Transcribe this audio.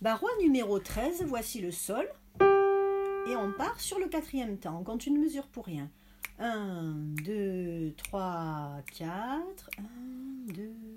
Barrois numéro 13, voici le sol. Et on part sur le quatrième temps. On compte une mesure pour rien. 1, 2, 3, 4. 1, 2,